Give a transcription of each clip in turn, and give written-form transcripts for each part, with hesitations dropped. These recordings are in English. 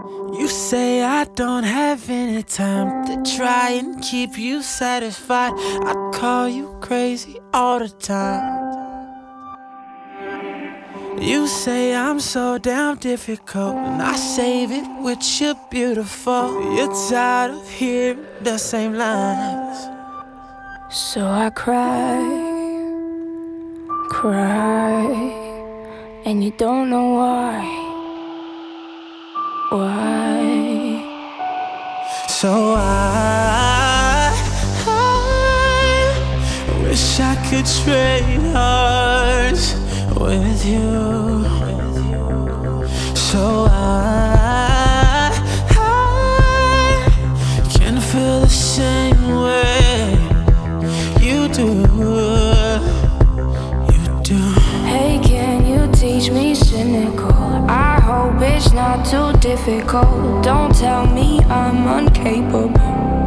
You say I don't have any time to try and keep you satisfied. I call you crazy all the time. You say I'm so damn difficult, and I save it with you beautiful. You're tired of hearing the same lines, so I cry, and you don't know why. So I wish I could trade hearts with you. So I can feel the same way you do. You do. Hey, can you teach me cynical? I hope it's not too difficult. Don't tell me I'm incapable.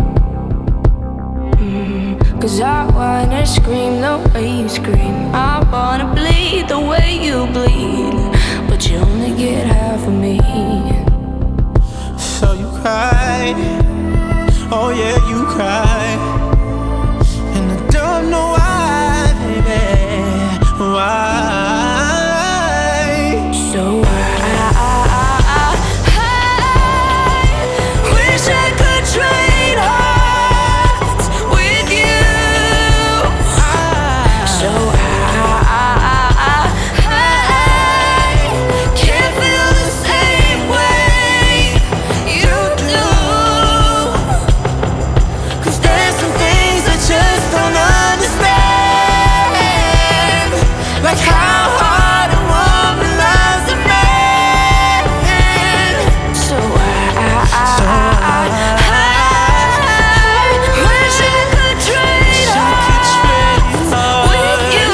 'Cause I wanna scream the way you scream. I wanna bleed the way you bleed, but you only get half of me. So you cry, oh yeah, you cry, and I don't know why, baby, why. So I wish I could trade hearts with you. So I can't feel the same way you do. 'Cause there's some things I just don't understand, like how hard a woman loves a man. So I wish I could trade hearts with you.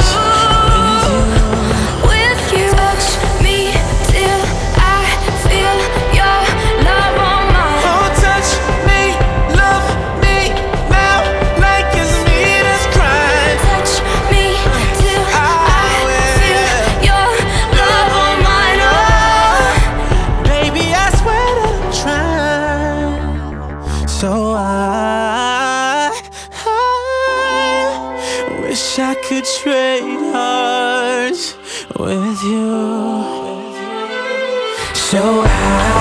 Touch me till I feel your love on mine. Oh, touch me, love me now, like it's me that's crying. Touch me till I feel your love on mine. Oh, Baby, I swear that I'm trying. So I wish I could trade hearts with you. So